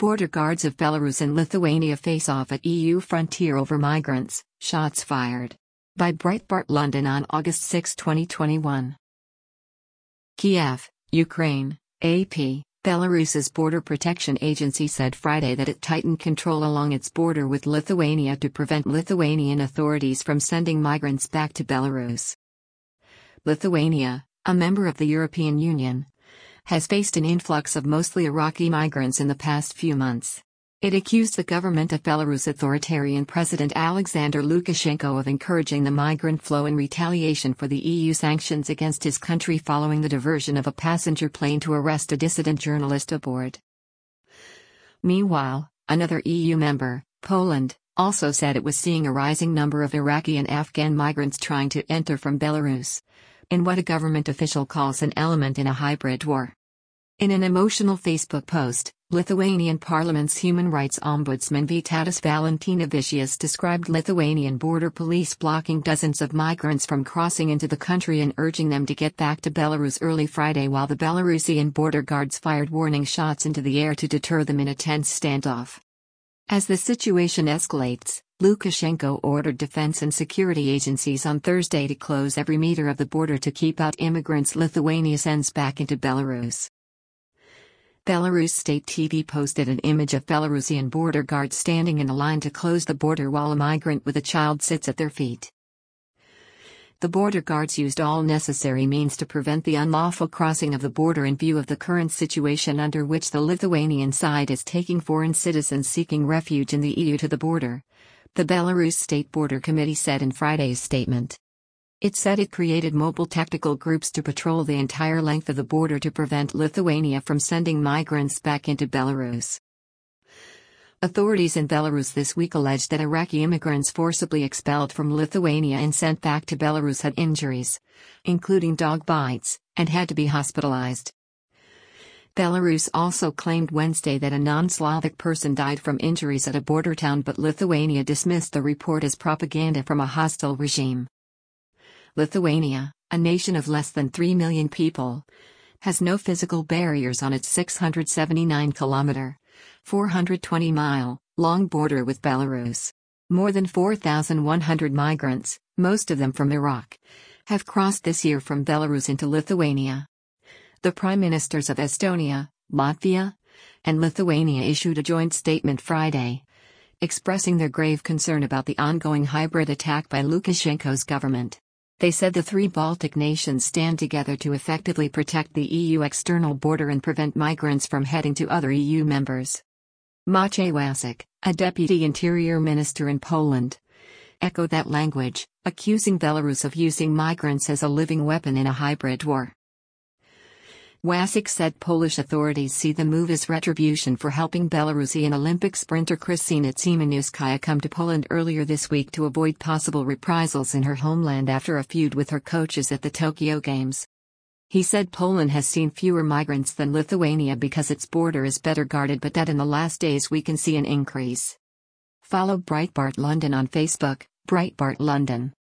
Border guards of Belarus and Lithuania face off at EU frontier over migrants, shots fired. By Breitbart London on August 6, 2021. Kiev, Ukraine, AP. Belarus's Border Protection Agency said Friday that it tightened control along its border with Lithuania to prevent Lithuanian authorities from sending migrants back to Belarus. Lithuania, a member of the European Union, has faced an influx of mostly Iraqi migrants in the past few months. It accused the government of Belarus authoritarian President Alexander Lukashenko of encouraging the migrant flow in retaliation for the EU sanctions against his country following the diversion of a passenger plane to arrest a dissident journalist aboard. Meanwhile, another EU member, Poland, also said it was seeing a rising number of Iraqi and Afghan migrants trying to enter from Belarus, in what a government official calls an element in a hybrid war. In an emotional Facebook post, Lithuanian Parliament's human rights ombudsman Vytautas Valentinavičius described Lithuanian border police blocking dozens of migrants from crossing into the country and urging them to get back to Belarus early Friday, while the Belarusian border guards fired warning shots into the air to deter them in a tense standoff. As the situation escalates, Lukashenko ordered defense and security agencies on Thursday to close every meter of the border to keep out immigrants Lithuania sends back into Belarus. Belarus state TV posted an image of Belarusian border guards standing in a line to close the border while a migrant with a child sits at their feet. The border guards used all necessary means to prevent the unlawful crossing of the border in view of the current situation under which the Lithuanian side is taking foreign citizens seeking refuge in the EU to the border, the Belarus State Border Committee said in Friday's statement. It said it created mobile tactical groups to patrol the entire length of the border to prevent Lithuania from sending migrants back into Belarus. Authorities in Belarus this week alleged that Iraqi immigrants forcibly expelled from Lithuania and sent back to Belarus had injuries, including dog bites, and had to be hospitalized. Belarus also claimed Wednesday that a non-Slavic person died from injuries at a border town, but Lithuania dismissed the report as propaganda from a hostile regime. Lithuania, a nation of less than 3 million people, has no physical barriers on its 679-kilometer, 420-mile, long border with Belarus. More than 4,100 migrants, most of them from Iraq, have crossed this year from Belarus into Lithuania. The prime ministers of Estonia, Latvia, and Lithuania issued a joint statement Friday, expressing their grave concern about the ongoing hybrid attack by Lukashenko's government. They said the three Baltic nations stand together to effectively protect the EU external border and prevent migrants from heading to other EU members. Maciej Łasiak, a deputy interior minister in Poland, echoed that language, accusing Belarus of using migrants as a living weapon in a hybrid war. Łasiak said Polish authorities see the move as retribution for helping Belarusian Olympic sprinter Krystyna Tsimanouskaya come to Poland earlier this week to avoid possible reprisals in her homeland after a feud with her coaches at the Tokyo Games. He said Poland has seen fewer migrants than Lithuania because its border is better guarded, but that in the last days we can see an increase. Follow Breitbart London on Facebook, Breitbart London.